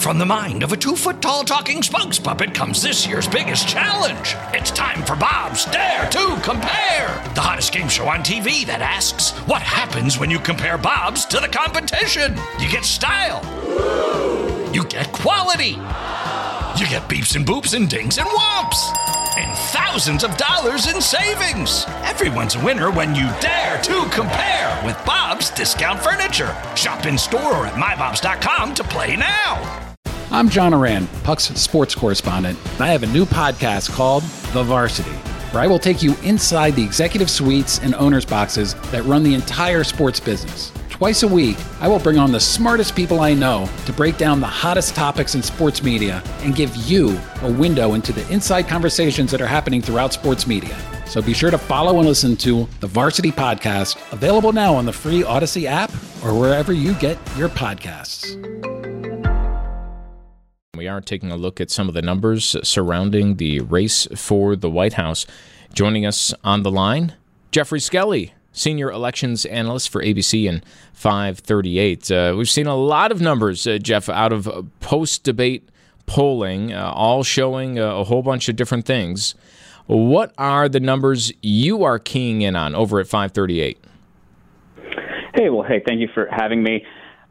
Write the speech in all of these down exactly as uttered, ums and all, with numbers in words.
From the mind of a two-foot-tall talking spokes puppet comes this year's biggest challenge. It's time for Bob's Dare to Compare, the hottest game show on T V that asks, what happens when you compare Bob's to the competition? You get style. You get quality. You get beeps and boops and dings and whomps. And thousands of dollars in savings. Everyone's a winner when you dare to compare with Bob's Discount Furniture. Shop in store or at my bobs dot com to play now. I'm John Oran, Puck's sports correspondent, and I have a new podcast called The Varsity, where I will take you inside the executive suites and owners' boxes that run the entire sports business. Twice a week, I will bring on the smartest people I know to break down the hottest topics in sports media and give you a window into the inside conversations that are happening throughout sports media. So be sure to follow and listen to The Varsity Podcast, available now on the free Odyssey app or wherever you get your podcasts. We are taking a look at some of the numbers surrounding the race for the White House. Joining us on the line, Jeffrey Skelly, Senior Elections Analyst for A B C and five thirty-eight. Uh, we've seen a lot of numbers, uh, Jeff, out of post-debate polling, uh, all showing a, a whole bunch of different things. What are the numbers you are keying in on over at five thirty-eight? Hey, well, hey, thank you for having me.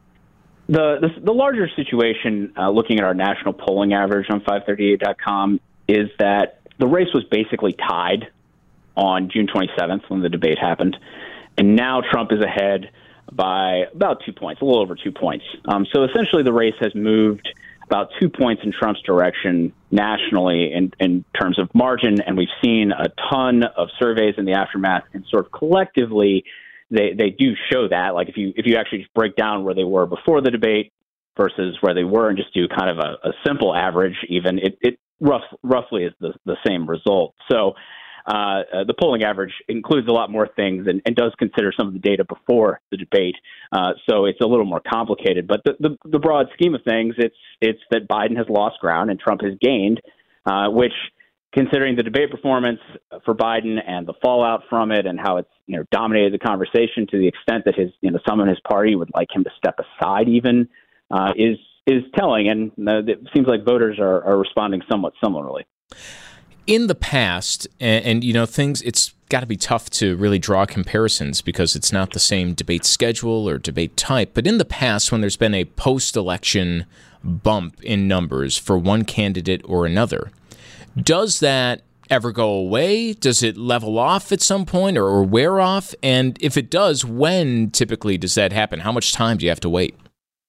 The the, the larger situation, uh, looking at our national polling average on five thirty-eight dot com, is that the race was basically tied on June twenty-seventh when the debate happened, and now Trump is ahead by about two points, a little over two points. Um, so essentially the race has moved about two points in Trump's direction nationally in, in terms of margin, and we've seen a ton of surveys in the aftermath, and sort of collectively they, they do show that. Like if you if you actually just break down where they were before the debate versus where they were and just do kind of a, a simple average even, it, it rough, roughly is the, the same result. So Uh, uh, the polling average includes a lot more things and, and does consider some of the data before the debate. Uh, so it's a little more complicated. But the, the, the broad scheme of things, it's it's that Biden has lost ground and Trump has gained, uh, which, considering the debate performance for Biden and the fallout from it and how it's you know dominated the conversation to the extent that his you know some in his party would like him to step aside even, uh, is is telling. And uh, it seems like voters are, are responding somewhat similarly. In the past, and, and you know, things, it's got to be tough to really draw comparisons because it's not the same debate schedule or debate type. But in the past, when there's been a post-election bump in numbers for one candidate or another, does that ever go away? Does it level off at some point or, or wear off? And if it does, when typically does that happen? How much time do you have to wait?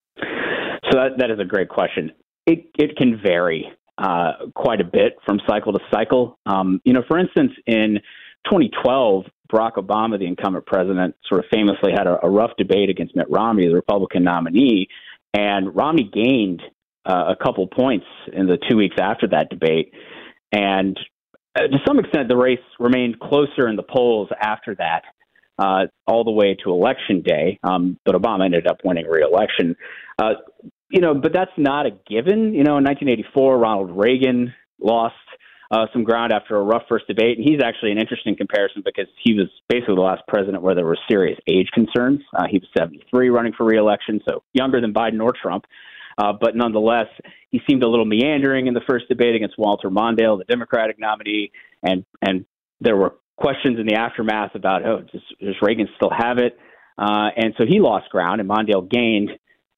So that, that is a great question. It it can vary Uh, quite a bit from cycle to cycle. Um, you know, for instance, in twenty twelve, Barack Obama, the incumbent president, sort of famously had a, a rough debate against Mitt Romney, the Republican nominee, and Romney gained uh, a couple points in the two weeks after that debate. And uh, to some extent, the race remained closer in the polls after that, uh, all the way to Election Day, um, but Obama ended up winning re-election. Uh, You know, but that's not a given. You know, in nineteen eighty-four, Ronald Reagan lost uh, some ground after a rough first debate. And he's actually an interesting comparison because he was basically the last president where there were serious age concerns. Uh, he was seventy-three running for re-election, so younger than Biden or Trump. Uh, but nonetheless, he seemed a little meandering in the first debate against Walter Mondale, the Democratic nominee. And, and there were questions in the aftermath about, oh, does, does Reagan still have it? Uh, and so he lost ground and Mondale gained.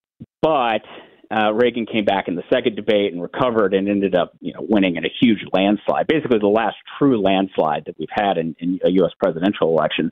But uh, Reagan came back in the second debate and recovered and ended up, you know, winning in a huge landslide, basically the last true landslide that we've had in, in a U S presidential election.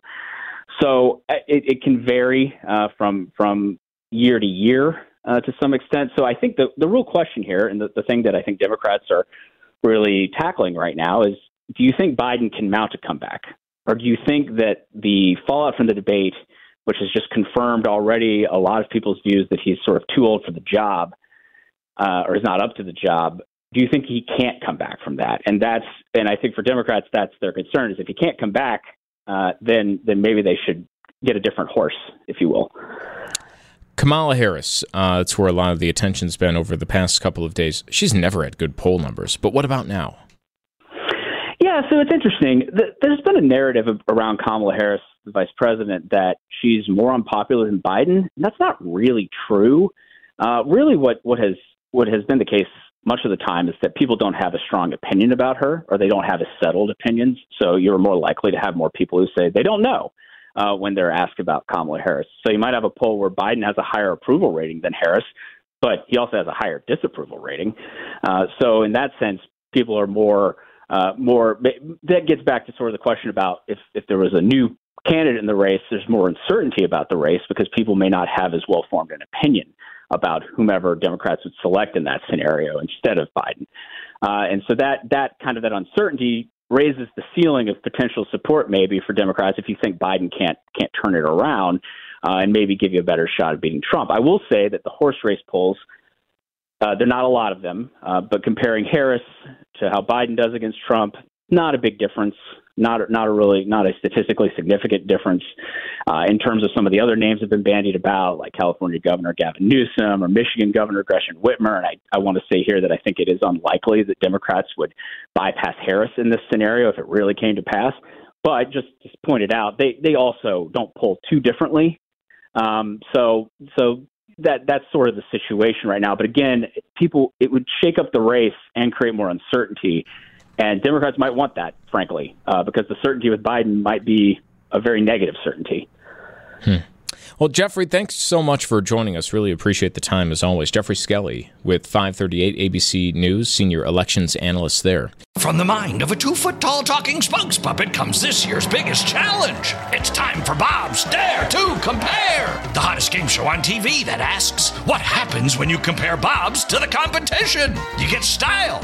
So it, it can vary uh, from from year to year uh, to some extent. So I think the, the real question here, and the, the thing that I think Democrats are really tackling right now is, do you think Biden can mount a comeback? Or do you think that the fallout from the debate, which has just confirmed already a lot of people's views that he's sort of too old for the job uh, or is not up to the job, do you think he can't come back from that? And that's, and I think for Democrats, that's their concern, is if he can't come back, uh, then then maybe they should get a different horse, if you will. Kamala Harris, uh, that's where a lot of the attention's been over the past couple of days. She's never had good poll numbers, but what about now? Yeah, so it's interesting. There's been a narrative around Kamala Harris, the vice president, that she's more unpopular than Biden. And that's not really true. Uh, really what, what has what has been the case much of the time is that people don't have a strong opinion about her, or they don't have a settled opinions. So you're more likely to have more people who say they don't know uh, when they're asked about Kamala Harris. So you might have a poll where Biden has a higher approval rating than Harris, but he also has a higher disapproval rating. Uh, so in that sense, people are more, uh, more, that gets back to sort of the question about if, if there was a new candidate in the race, there's more uncertainty about the race because people may not have as well formed an opinion about whomever Democrats would select in that scenario instead of Biden. Uh, and so that that kind of that uncertainty raises the ceiling of potential support maybe for Democrats if you think Biden can't can't turn it around uh, and maybe give you a better shot at beating Trump. I will say that the horse race polls, uh, there are not a lot of them, uh, but comparing Harris to how Biden does against Trump, not a big difference. Not, not a really, not a statistically significant difference uh, in terms of some of the other names have been bandied about, like California Governor Gavin Newsom or Michigan Governor Gretchen Whitmer. And I, I want to say here that I think it is unlikely that Democrats would bypass Harris in this scenario if it really came to pass. But just, just pointed out, they, they also don't poll too differently. Um, so, so that that's sort of the situation right now. But again, people, it would shake up the race and create more uncertainty. And Democrats might want that, frankly, uh, because the certainty with Biden might be a very negative certainty. Hmm. Well, Jeffrey, thanks so much for joining us. Really appreciate the time, as always. Jeffrey Skelly with five thirty-eight A B C News, senior elections analyst there. From the mind of a two-foot-tall talking spokes puppet comes this year's biggest challenge. It's time for Bob's Dare to Compare, the hottest game show on T V that asks, what happens when you compare Bob's to the competition? You get style.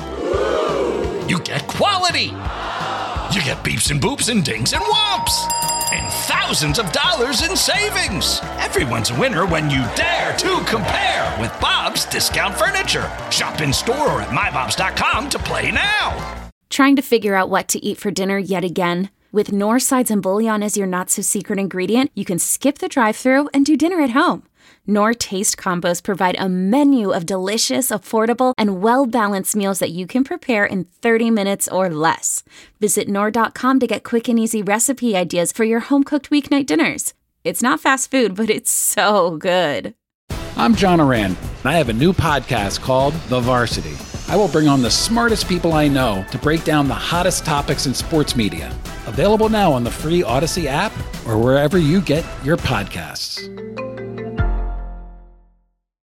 You get quality. You get beeps and boops and dings and whomps. And thousands of dollars in savings. Everyone's a winner when you dare to compare with Bob's Discount Furniture. Shop in store or at my bobs dot com to play now. Trying to figure out what to eat for dinner yet again? With Knorr sides and bouillon as your not-so-secret ingredient, you can skip the drive-thru and do dinner at home. Knorr Taste Combos provide a menu of delicious, affordable, and well-balanced meals that you can prepare in thirty minutes or less. Visit Knorr dot com to get quick and easy recipe ideas for your home-cooked weeknight dinners. It's not fast food, but it's so good. I'm John Oran, and I have a new podcast called The Varsity. I will bring on the smartest people I know to break down the hottest topics in sports media. Available now on the free Odyssey app or wherever you get your podcasts.